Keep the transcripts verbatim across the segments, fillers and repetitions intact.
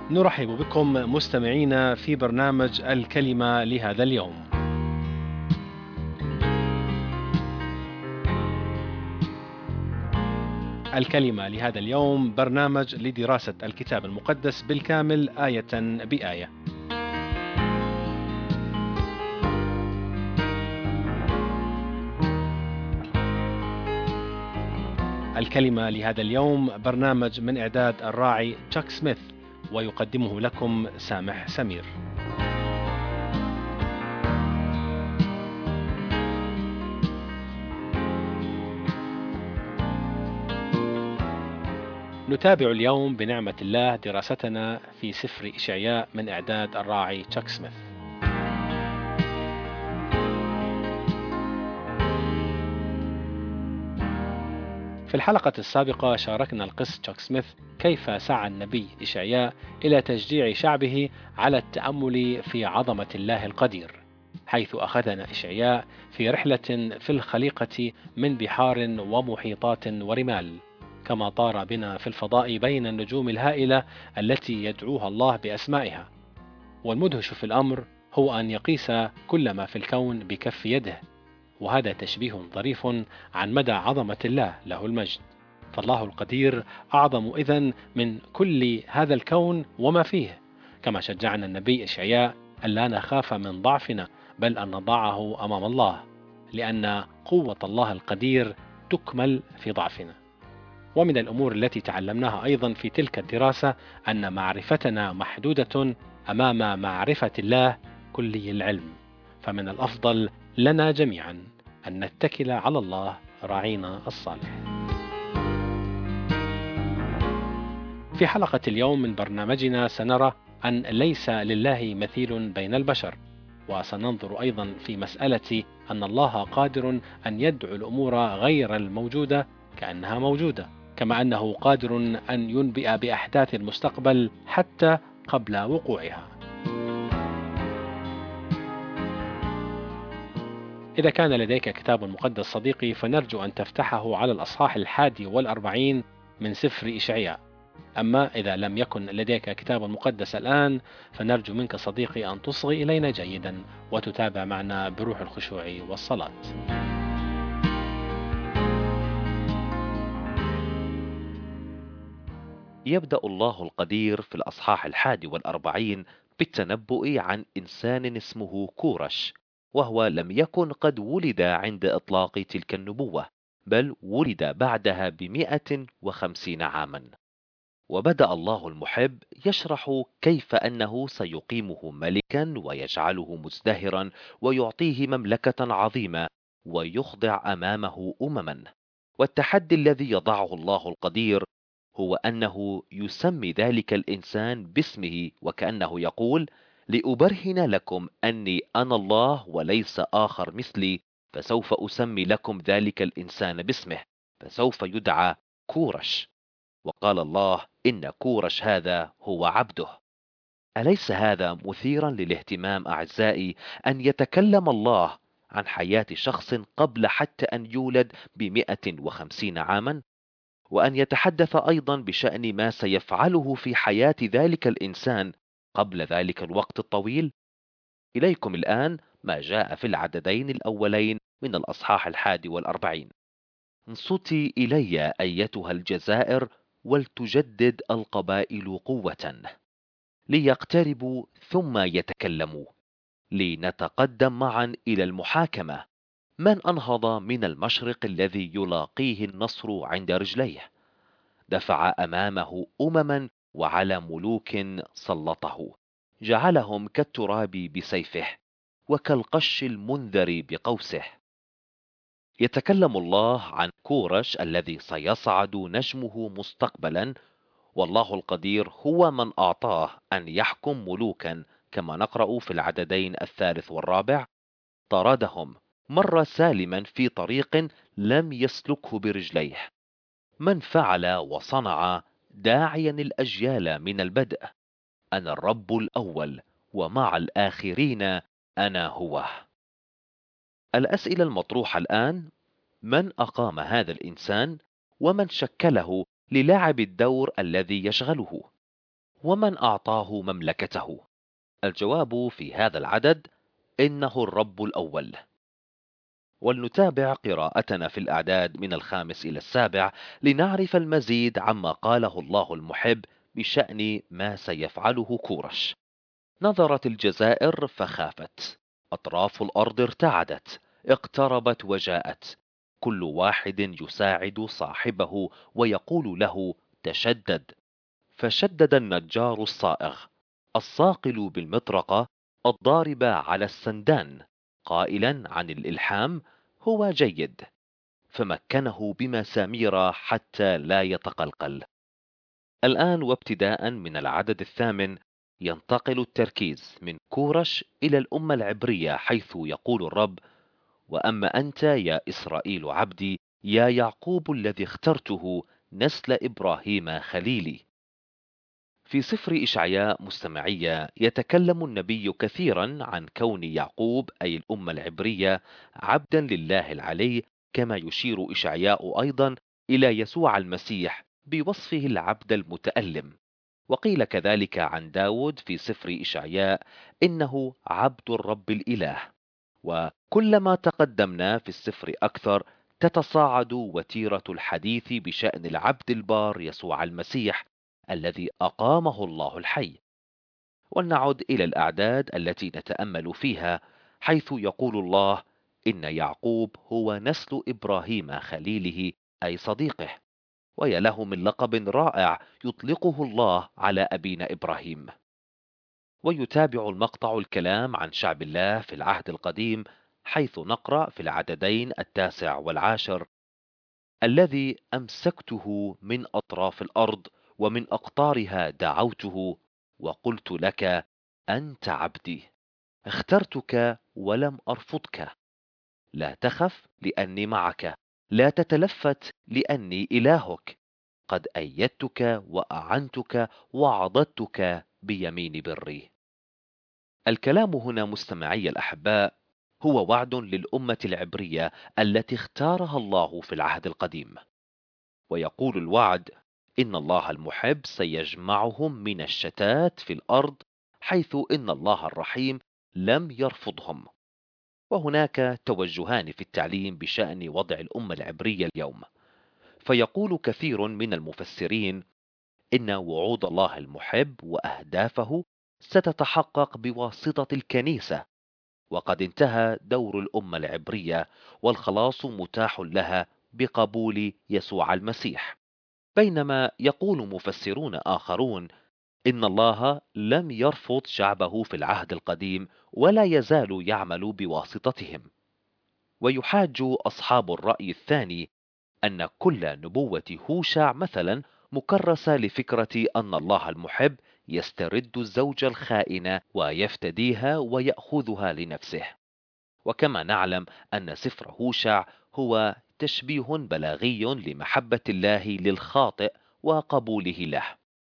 نرحب بكم مستمعينا في برنامج الكلمة لهذا اليوم. الكلمة لهذا اليوم برنامج لدراسة الكتاب المقدس بالكامل آية بآية. الكلمة لهذا اليوم برنامج من إعداد الراعي تشاك سميث، ويقدمه لكم سامح سمير. نتابع اليوم بنعمة الله دراستنا في سفر إشعياء من إعداد الراعي تشاك سميث. في الحلقة السابقة شاركنا القس تشاك سميث كيف سعى النبي إشعياء إلى تشجيع شعبه على التأمل في عظمة الله القدير، حيث أخذنا إشعياء في رحلة في الخليقة من بحار ومحيطات ورمال، كما طار بنا في الفضاء بين النجوم الهائلة التي يدعوها الله بأسمائها. والمدهش في الأمر هو أن يقيس كل ما في الكون بكف يده، وهذا تشبيه ظريف عن مدى عظمة الله له المجد. فالله القدير أعظم إذن من كل هذا الكون وما فيه، كما شجعنا النبي إشعياء ألا نخاف من ضعفنا بل أن نضعه أمام الله، لأن قوة الله القدير تكمل في ضعفنا. ومن الأمور التي تعلمناها أيضا في تلك الدراسة أن معرفتنا محدودة أمام معرفة الله كلي العلم، فمن الأفضل لنا جميعا أن نتكل على الله راعينا الصالح. في حلقة اليوم من برنامجنا سنرى أن ليس لله مثيل بين البشر، وسننظر أيضا في مسألة أن الله قادر أن يدعو الأمور غير الموجودة كأنها موجودة، كما أنه قادر أن ينبئ بأحداث المستقبل حتى قبل وقوعها. إذا كان لديك كتاب مقدس صديقي فنرجو أن تفتحه على الأصحاح الحادي والأربعين من سفر إشعياء. أما إذا لم يكن لديك كتاب مقدس الآن فنرجو منك صديقي أن تصغي إلينا جيدا وتتابع معنا بروح الخشوع والصلاة. يبدأ الله القدير في الأصحاح الحادي والأربعين بالتنبؤ عن إنسان اسمه كورش، وهو لم يكن قد ولد عند إطلاق تلك النبوة، بل ولد بعدها بمئة وخمسين عاما. وبدأ الله المحب يشرح كيف أنه سيقيمه ملكا ويجعله مزدهرا ويعطيه مملكة عظيمة ويخضع أمامه أمما. والتحدي الذي يضعه الله القدير هو أنه يسمي ذلك الإنسان باسمه، وكأنه يقول: لأبرهن لكم أني أنا الله وليس آخر مثلي، فسوف أسمي لكم ذلك الإنسان باسمه، فسوف يدعى كورش. وقال الله: إن كورش هذا هو عبده. أليس هذا مثيرا للاهتمام أعزائي، أن يتكلم الله عن حياة شخص قبل حتى أن يولد بمئة وخمسين عاما، وأن يتحدث أيضا بشأن ما سيفعله في حياة ذلك الإنسان قبل ذلك الوقت الطويل؟ إليكم الآن ما جاء في العددين الأولين من الأصحاح الحادي والأربعين: انصتي إلي أيتها الجزائر، ولتجدد القبائل قوة، ليقتربوا ثم يتكلموا، لنتقدم معا إلى المحاكمة. من أنهض من المشرق الذي يلاقيه النصر عند رجليه؟ دفع أمامه أمما وعلى ملوك سلطه، جعلهم كالتراب بسيفه وكالقش المنذر بقوسه. يتكلم الله عن كورش الذي سيصعد نجمه مستقبلا، والله القدير هو من أعطاه أن يحكم ملوكا، كما نقرأ في العددين الثالث والرابع: طردهم، مر سالما في طريق لم يسلكه برجليه. من فعل وصنع، داعيا الأجيال من البدء. أنا الرب الأول، ومع الآخرين أنا هو. الأسئلة المطروحة الآن: من أقام هذا الإنسان؟ ومن شكله للعب الدور الذي يشغله؟ ومن أعطاه مملكته؟ الجواب في هذا العدد إنه الرب الأول. ولنتابع قراءتنا في الأعداد من الخامس إلى السابع لنعرف المزيد عما قاله الله المحب بشأن ما سيفعله كورش. نظرت الجزائر فخافت، أطراف الأرض ارتعدت، اقتربت وجاءت، كل واحد يساعد صاحبه ويقول له تشدد. فشدد النجار الصائغ الصاقل بالمطرقة الضاربة على السندان قائلا عن الإلحام هو جيد، فمكنه بمسامير حتى لا يتقلقل. الآن وابتداء من العدد الثامن ينتقل التركيز من كورش إلى الأمة العبرية، حيث يقول الرب: وأما أنت يا إسرائيل عبدي، يا يعقوب الذي اخترته، نسل إبراهيم خليلي. في سفر إشعياء مستمعية يتكلم النبي كثيرا عن كون يعقوب أي الأمة العبرية عبدا لله العلي، كما يشير إشعياء أيضا إلى يسوع المسيح بوصفه العبد المتألم. وقيل كذلك عن داود في سفر إشعياء إنه عبد الرب الإله. وكلما تقدمنا في السفر أكثر تتصاعد وتيرة الحديث بشأن العبد البار يسوع المسيح الذي أقامه الله الحي. ولنعد إلى الأعداد التي نتأمل فيها، حيث يقول الله: إن يعقوب هو نسل إبراهيم خليله أي صديقه. ويا له من لقب رائع يطلقه الله على أبينا إبراهيم. ويتابع المقطع الكلام عن شعب الله في العهد القديم، حيث نقرأ في العددين التاسع والعاشر: الذي أمسكته من أطراف الأرض ومن أقطارها دعوته وقلت لك أنت عبدي، اخترتك ولم أرفضك. لا تخف لأني معك، لا تتلفت لأني إلهك، قد أيدتك وأعنتك وعضدتك بيمين بري. الكلام هنا مستمعي الأحباء هو وعد للأمة العبرية التي اختارها الله في العهد القديم. ويقول الوعد إن الله المحب سيجمعهم من الشتات في الأرض، حيث إن الله الرحيم لم يرفضهم. وهناك توجهان في التعليم بشأن وضع الأمة العبرية اليوم. فيقول كثير من المفسرين إن وعود الله المحب وأهدافه ستتحقق بواسطة الكنيسة، وقد انتهى دور الأمة العبرية والخلاص متاح لها بقبول يسوع المسيح. بينما يقول مفسرون آخرون إن الله لم يرفض شعبه في العهد القديم ولا يزال يعمل بواسطتهم. ويحاج أصحاب الرأي الثاني أن كل نبوة هوشع مثلا مكرسة لفكرة أن الله المحب يسترد الزوجة الخائنة ويفتديها ويأخذها لنفسه. وكما نعلم أن سفر هوشع هو تشبيه بلاغي لمحبة الله للخاطئ وقبوله له.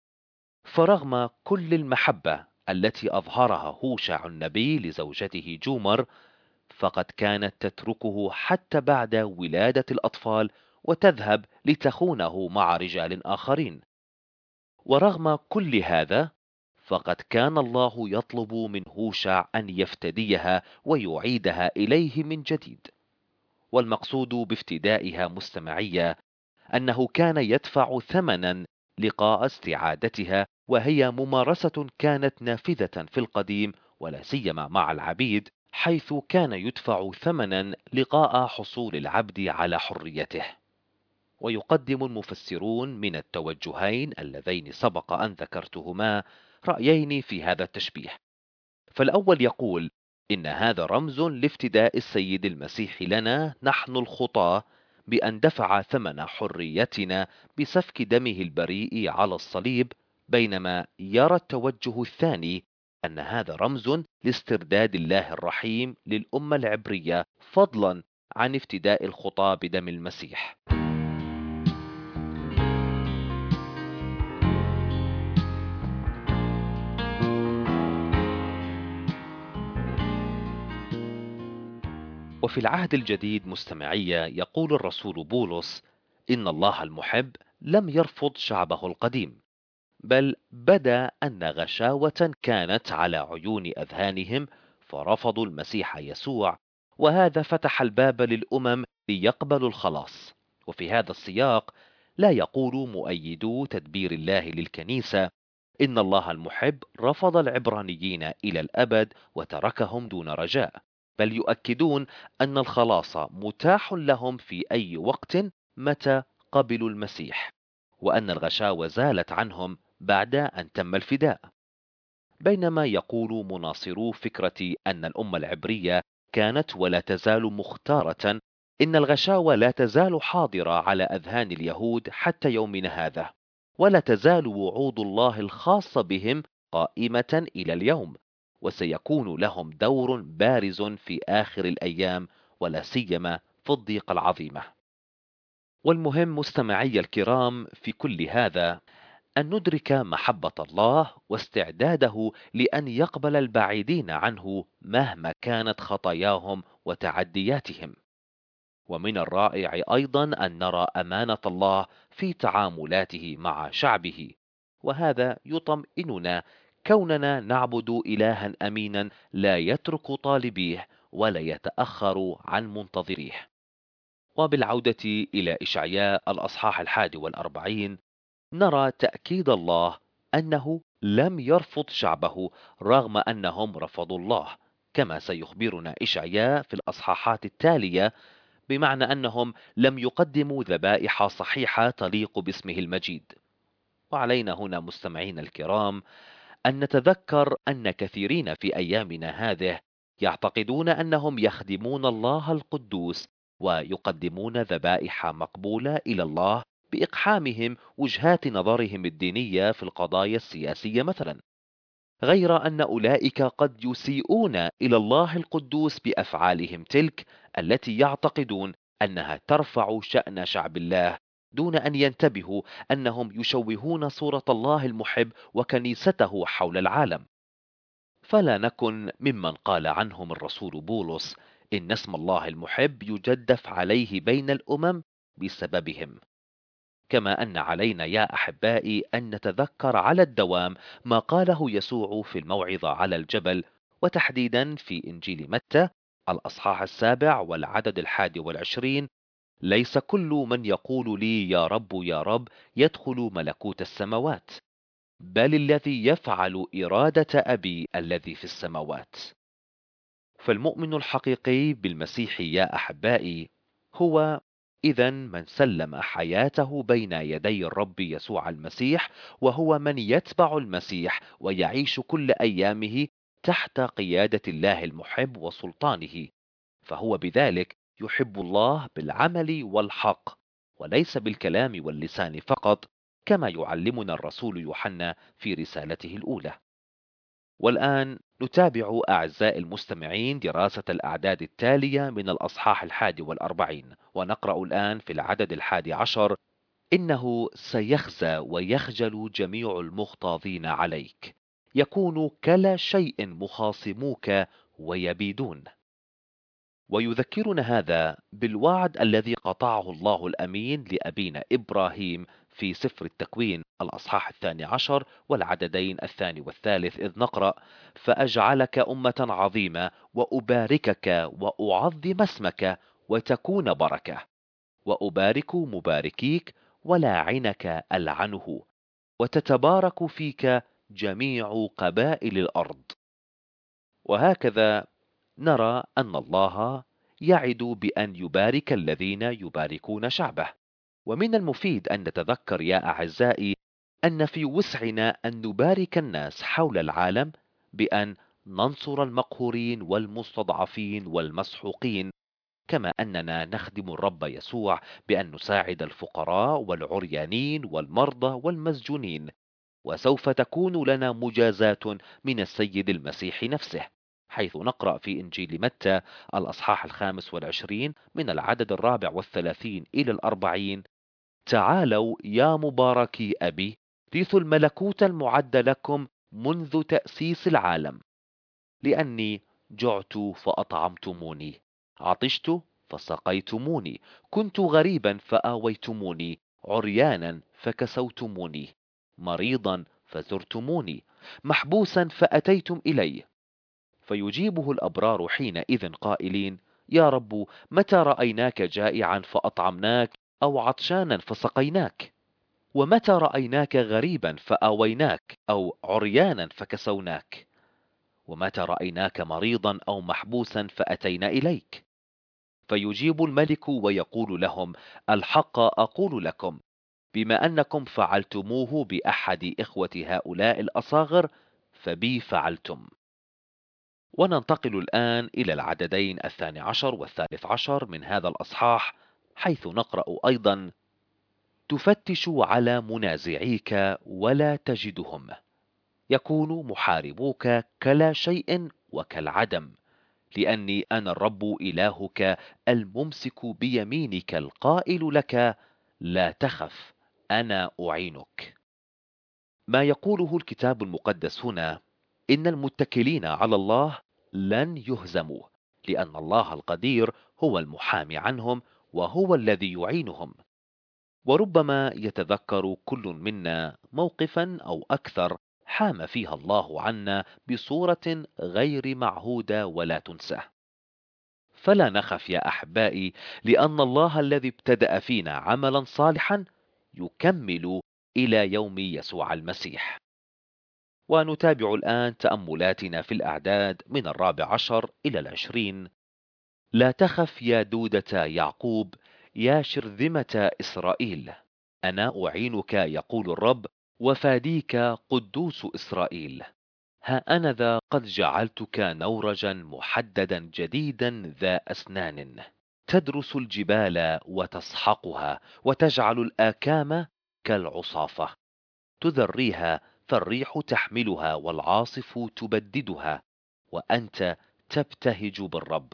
فرغم كل المحبة التي أظهرها هوشع النبي لزوجته جومر، فقد كانت تتركه حتى بعد ولادة الأطفال وتذهب لتخونه مع رجال آخرين. ورغم كل هذا، فقد كان الله يطلب من هوشع أن يفتديها ويعيدها إليه من جديد. والمقصود بافتدائها مستمعية أنه كان يدفع ثمنا لقاء استعادتها، وهي ممارسة كانت نافذة في القديم ولا سيما مع العبيد، حيث كان يدفع ثمنا لقاء حصول العبد على حريته. ويقدم المفسرون من التوجهين اللذين سبق أن ذكرتهما رأيين في هذا التشبيه. فالأول يقول إن هذا رمز لافتداء السيد المسيح لنا نحن الخطاة، بأن دفع ثمن حريتنا بسفك دمه البريء على الصليب. بينما يرى التوجه الثاني أن هذا رمز لاسترداد الله الرحيم للأمة العبرية، فضلا عن افتداء الخطاة بدم المسيح. وفي العهد الجديد مستمعية يقول الرسول بولس إن الله المحب لم يرفض شعبه القديم، بل بدا أن غشاوة كانت على عيون أذهانهم، فرفضوا المسيح يسوع، وهذا فتح الباب للأمم ليقبلوا الخلاص. وفي هذا السياق لا يقول مؤيدو تدبير الله للكنيسة إن الله المحب رفض العبرانيين إلى الأبد وتركهم دون رجاء، بل يؤكدون أن الخلاص متاح لهم في أي وقت متى قبلوا المسيح، وأن الغشاوة زالت عنهم بعد أن تم الفداء. بينما يقول مناصرو فكرة أن الأمة العبرية كانت ولا تزال مختارة، إن الغشاوة لا تزال حاضرة على أذهان اليهود حتى يومنا هذا، ولا تزال وعود الله الخاصة بهم قائمة إلى اليوم، وسيكون لهم دور بارز في آخر الأيام، ولا سيما في الضيقة العظيمة. والمهم مستمعي الكرام في كل هذا أن ندرك محبة الله واستعداده لأن يقبل البعيدين عنه مهما كانت خطاياهم وتعدياتهم. ومن الرائع أيضا أن نرى أمانة الله في تعاملاته مع شعبه، وهذا يطمئننا كوننا نعبد إلها أمينا لا يترك طالبيه ولا يتأخر عن منتظريه. وبالعودة إلى إشعياء الأصحاح الحادي والأربعين، نرى تأكيد الله أنه لم يرفض شعبه رغم أنهم رفضوا الله، كما سيخبرنا إشعياء في الأصحاحات التالية، بمعنى أنهم لم يقدموا ذبائح صحيحة تليق باسمه المجيد. وعلينا هنا مستمعين الكرام أن نتذكر أن كثيرين في أيامنا هذه يعتقدون أنهم يخدمون الله القدوس ويقدمون ذبائح مقبولة إلى الله بإقحامهم وجهات نظرهم الدينية في القضايا السياسية مثلا، غير أن أولئك قد يسيئون إلى الله القدوس بأفعالهم تلك التي يعتقدون أنها ترفع شأن شعب الله، دون أن ينتبهوا أنهم يشوهون صورة الله المحب وكنيسته حول العالم. فلا نكن ممن قال عنهم الرسول بولس إن اسم الله المحب يجدف عليه بين الأمم بسببهم. كما أن علينا يا أحبائي أن نتذكر على الدوام ما قاله يسوع في الموعظة على الجبل، وتحديدا في إنجيل متى الأصحاح السابع والعدد الحادي والعشرين: ليس كل من يقول لي يا رب يا رب يدخل ملكوت السماوات، بل الذي يفعل إرادة أبي الذي في السماوات. فالمؤمن الحقيقي بالمسيح يا أحبائي هو إذن من سلم حياته بين يدي الرب يسوع المسيح، وهو من يتبع المسيح ويعيش كل أيامه تحت قيادة الله المحب وسلطانه، فهو بذلك يحب الله بالعمل والحق وليس بالكلام واللسان فقط، كما يعلمنا الرسول يوحنا في رسالته الأولى. والآن نتابع أعزائي المستمعين دراسة الأعداد التالية من الأصحاح الحادي والأربعين، ونقرأ الآن في العدد الحادي عشر: إنه سيخزى ويخجل جميع المغتاظين عليك، يكون كلا شيء مخاصموك ويبيدون. ويذكرنا هذا بالوعد الذي قطعه الله الأمين لأبينا إبراهيم في سفر التكوين الأصحاح الثاني عشر والعددين الثاني والثالث، إذ نقرأ: فأجعلك أمة عظيمة وأباركك وأعظم اسمك وتكون بركة، وأبارك مباركيك ولاعنك ألعنه، وتتبارك فيك جميع قبائل الأرض. وهكذا نرى أن الله يعد بأن يبارك الذين يباركون شعبه. ومن المفيد أن نتذكر يا أعزائي أن في وسعنا أن نبارك الناس حول العالم بأن ننصر المقهورين والمستضعفين والمسحوقين، كما أننا نخدم الرب يسوع بأن نساعد الفقراء والعريانين والمرضى والمسجونين، وسوف تكون لنا مجازات من السيد المسيح نفسه، حيث نقرأ في إنجيل متى الأصحاح الخامس والعشرين من العدد الرابع والثلاثين إلى الأربعين: تعالوا يا مباركي أبي، رثوا الملكوت المعد لكم منذ تأسيس العالم، لأني جعت فأطعمتموني، عطشت فسقيتموني، كنت غريبا فآويتموني، عريانا فكسوتموني، مريضا فزرتموني، محبوسا فأتيتم إلي. فيجيبه الأبرار حينئذ قائلين: يا رب، متى رأيناك جائعا فأطعمناك، أو عطشانا فسقيناك؟ ومتى رأيناك غريبا فآويناك، أو عريانا فكسوناك؟ ومتى رأيناك مريضا أو محبوسا فأتينا إليك؟ فيجيب الملك ويقول لهم: الحق أقول لكم، بما أنكم فعلتموه بأحد إخوة هؤلاء الأصاغر فبي فعلتم. وننتقل الآن إلى العددين الثاني عشر والثالث عشر من هذا الأصحاح، حيث نقرأ أيضا: تفتش على منازعيك ولا تجدهم، يكون محاربوك كلا شيء وكالعدم، لأني أنا الرب إلهك الممسك بيمينك القائل لك: لا تخف، أنا أعينك. ما يقوله الكتاب المقدس هنا إن المتكلين على الله لن يهزموا، لأن الله القدير هو المحامي عنهم وهو الذي يعينهم. وربما يتذكر كل منا موقفا أو أكثر حام فيها الله عنا بصورة غير معهودة ولا تنسى. فلا نخف يا أحبائي، لأن الله الذي ابتدأ فينا عملا صالحا يكمل إلى يوم يسوع المسيح. ونتابع الآن تأملاتنا في الأعداد من الرابع عشر إلى العشرين. لا تخف يا دودة يعقوب، يا شرذمة إسرائيل، أنا أعينك يقول الرب، وفاديك قدوس إسرائيل. ها أنا ذا قد جعلتك نورجا محددا جديدا ذا أسنان، تدرس الجبال وتسحقها، وتجعل الآكام كالعصافة، تذريها فالريح تحملها والعاصف تبددها، وأنت تبتهج بالرب.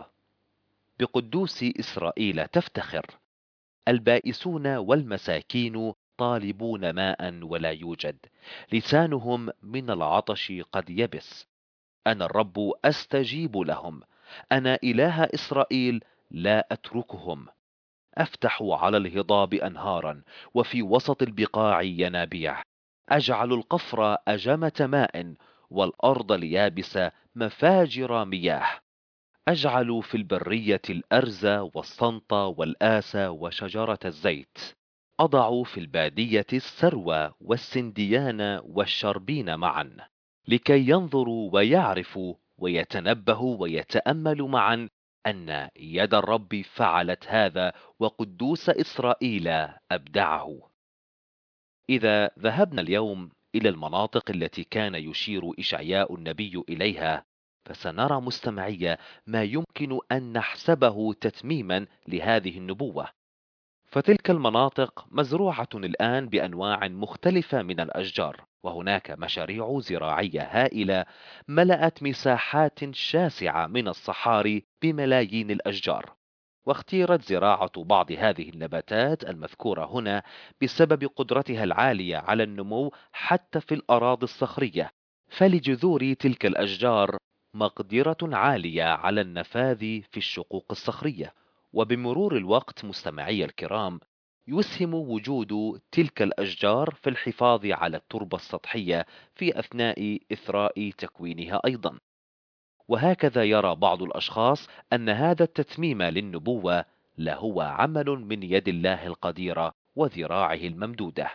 بقدوس إسرائيل تفتخر، البائسون والمساكين طالبون ماء ولا يوجد، لسانهم من العطش قد يبس. أنا الرب أستجيب لهم، أنا إله إسرائيل لا أتركهم. أفتح على الهضاب أنهارا، وفي وسط البقاع ينابيع. أجعل القفر أجمة ماء، والأرض اليابس مفاجر مياه. أجعل في البرية الأرز والصنط والآس وشجرة الزيت. أضع في البادية السروى والسنديان والشربين معا، لكي ينظروا ويعرفوا ويتنبهوا ويتأملوا معا أن يد الرب فعلت هذا، وقدوس إسرائيل أبدعه. إذا ذهبنا اليوم إلى المناطق التي كان يشير إشعياء النبي إليها، فسنرى مستمعية ما يمكن أن نحسبه تتميما لهذه النبوة. فتلك المناطق مزروعة الآن بأنواع مختلفة من الأشجار، وهناك مشاريع زراعية هائلة ملأت مساحات شاسعة من الصحاري بملايين الأشجار. واختيرت زراعة بعض هذه النباتات المذكورة هنا بسبب قدرتها العالية على النمو حتى في الأراضي الصخرية، فلجذور تلك الأشجار مقدرة عالية على النفاذ في الشقوق الصخرية. وبمرور الوقت مستمعي الكرام، يسهم وجود تلك الأشجار في الحفاظ على التربة السطحية في أثناء إثراء تكوينها أيضا. وهكذا يرى بعض الأشخاص أن هذا التتميم للنبوة لهو عمل من يد الله القديرة وذراعه الممدودة.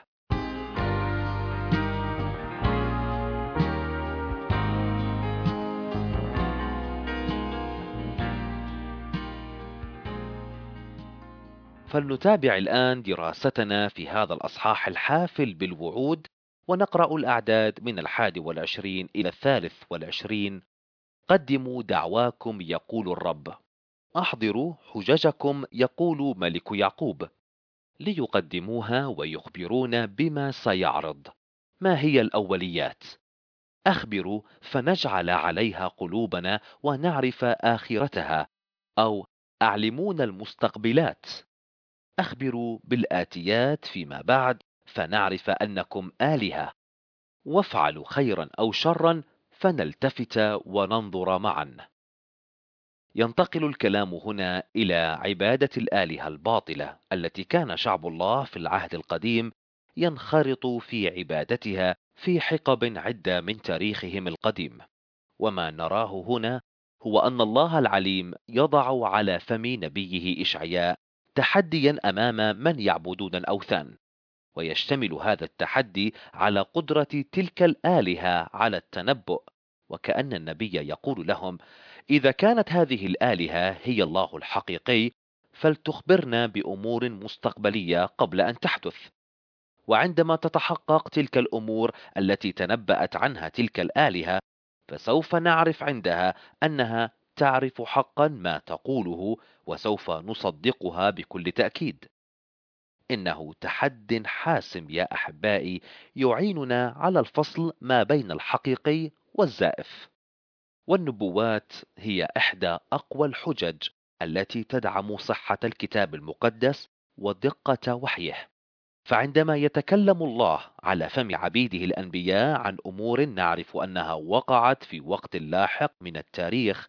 فلنتابع الآن دراستنا في هذا الأصحاح الحافل بالوعود، ونقرأ الأعداد من الحادي والعشرين إلى الثالث والعشرين. قدموا دعواكم يقول الرب، أحضروا حججكم يقول ملك يعقوب، ليقدموها ويخبرون بما سيعرض. ما هي الأوليات؟ أخبروا فنجعل عليها قلوبنا ونعرف آخرتها، أو أعلمون المستقبلات. أخبروا بالآتيات فيما بعد فنعرف أنكم آلهة، وافعلوا خيرا أو شرا فنلتفت وننظر معا. ينتقل الكلام هنا إلى عبادة الآلهة الباطلة التي كان شعب الله في العهد القديم ينخرطوا في عبادتها في حقب عدة من تاريخهم القديم. وما نراه هنا هو أن الله العليم يضع على فم نبيه إشعياء تحديا أمام من يعبدون الأوثان، ويشتمل هذا التحدي على قدرة تلك الآلهة على التنبؤ، وكأن النبي يقول لهم: إذا كانت هذه الآلهة هي الله الحقيقي فلتخبرنا بأمور مستقبلية قبل أن تحدث، وعندما تتحقق تلك الأمور التي تنبأت عنها تلك الآلهة فسوف نعرف عندها أنها تعرف حقا ما تقوله، وسوف نصدقها بكل تأكيد. إنه تحد حاسم يا أحبائي، يعيننا على الفصل ما بين الحقيقي والزائف. والنبوات هي إحدى أقوى الحجج التي تدعم صحة الكتاب المقدس ودقة وحيه. فعندما يتكلم الله على فم عبيده الأنبياء عن أمور نعرف أنها وقعت في وقت لاحق من التاريخ،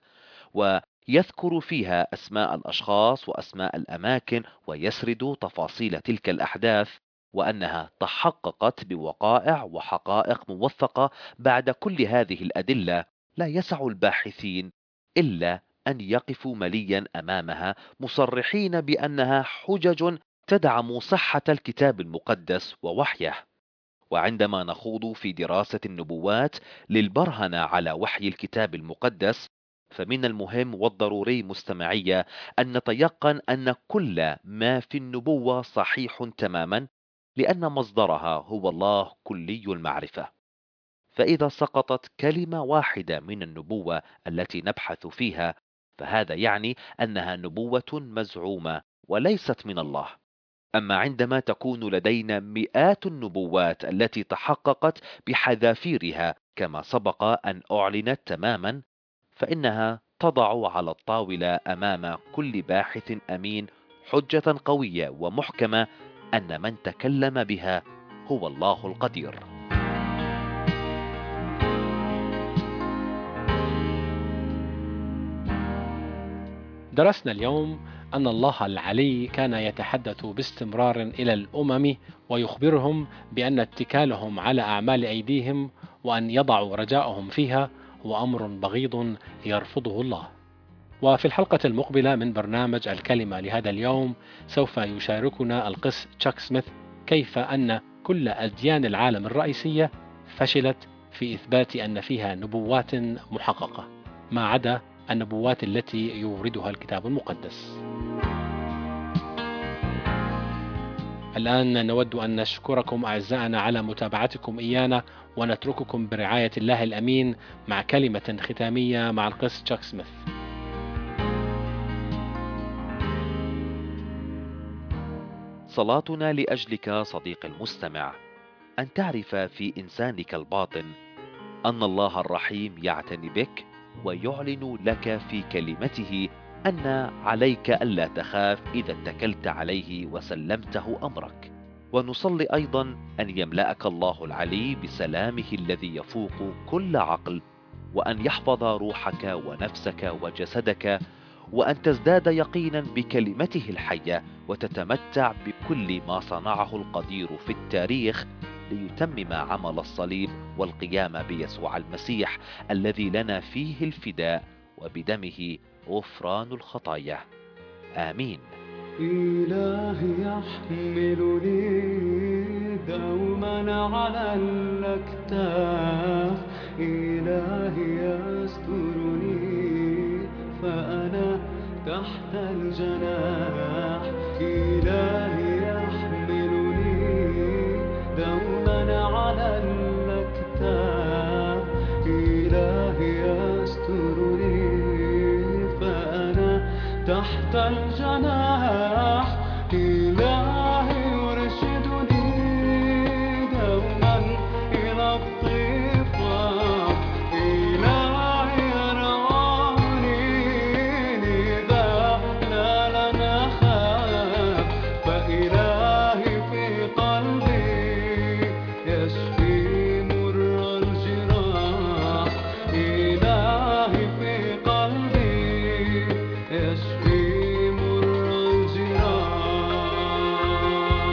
ويذكر فيها أسماء الأشخاص وأسماء الأماكن ويسرد تفاصيل تلك الأحداث، وأنها تحققت بوقائع وحقائق موثقة، بعد كل هذه الأدلة لا يسع الباحثين إلا أن يقفوا مليا أمامها مصرحين بأنها حجج تدعم صحة الكتاب المقدس ووحيه. وعندما نخوض في دراسة النبوات للبرهنة على وحي الكتاب المقدس، فمن المهم والضروري مستمعي أن نتيقن أن كل ما في النبوة صحيح تماما، لأن مصدرها هو الله كلي المعرفة. فإذا سقطت كلمة واحدة من النبوة التي نبحث فيها، فهذا يعني أنها نبوة مزعومة وليست من الله. أما عندما تكون لدينا مئات النبوات التي تحققت بحذافيرها كما سبق أن أعلنت تماما، فإنها تضع على الطاولة أمام كل باحث أمين حجة قوية ومحكمة أن من تكلم بها هو الله القدير. درسنا اليوم أن الله العلي كان يتحدث باستمرار إلى الأمم ويخبرهم بأن اتكالهم على أعمال أيديهم وأن يضعوا رجاءهم فيها هو أمر بغيض يرفضه الله. وفي الحلقة المقبلة من برنامج الكلمة لهذا اليوم سوف يشاركنا القس تشاك سميث كيف أن كل أديان العالم الرئيسية فشلت في إثبات أن فيها نبوات محققة ما عدا النبوات التي يوردها الكتاب المقدس. الآن نود أن نشكركم أعزائنا على متابعتكم إيانا، ونترككم برعاية الله الأمين مع كلمة ختامية مع القس تشاك سميث. صلاتنا لأجلك صديقي المستمع أن تعرف في إنسانك الباطن أن الله الرحيم يعتني بك ويعلن لك في كلمته أن عليك ألا تخاف إذا اتكلت عليه وسلمته أمرك. ونصلي أيضا أن يملأك الله العلي بسلامه الذي يفوق كل عقل، وأن يحفظ روحك ونفسك وجسدك، وأن تزداد يقينا بكلمته الحية وتتمتع بكل ما صنعه القدير في التاريخ ليتمم عمل الصليب والقيامة بيسوع المسيح الذي لنا فيه الفداء وبدمه غفران الخطايا. آمين. إلهي يحملني دوما على الأكتاف، إلهي يسترني فأنا تحت الجناح، إلهي يحملني دوما على الأكتاف، إلهي يسترني فأنا تحت الجناح، إلهي يرشدني دوما إلى الضفاف، إلهي يرعاني لذا لا لن أخاف، فإلهي في قلبي يشفي مر الجراح، إلهي في قلبي يشفي مر الجراح.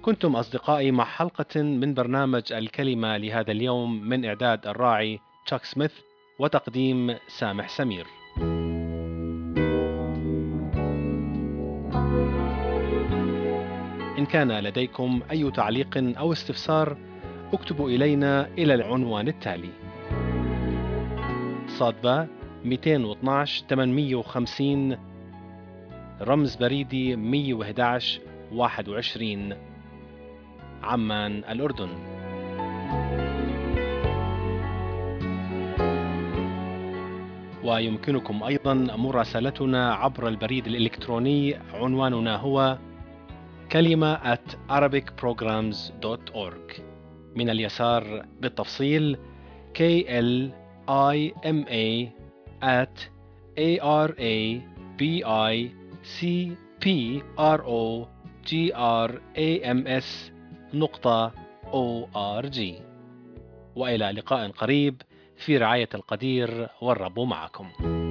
كنتم أصدقائي مع حلقة من برنامج الكلمة لهذا اليوم من إعداد الراعي تشاك سميث وتقديم سامح سمير. إن كان لديكم أي تعليق أو استفسار اكتبوا إلينا إلى العنوان التالي: صادبة مئتين واثناشر ثمانمئة وخمسين، رمز بريدي مئة وأحد عشر واحد وعشرين، عمان الأردن. ويمكنكم أيضا مراسلتنا عبر البريد الإلكتروني، عنواننا هو كلمة at arabic programs dot org. من اليسار بالتفصيل K L I M A at A R A B I C P R O G R A M S نقطة O R G. وإلى لقاء قريب في رعاية القدير، والرب معكم.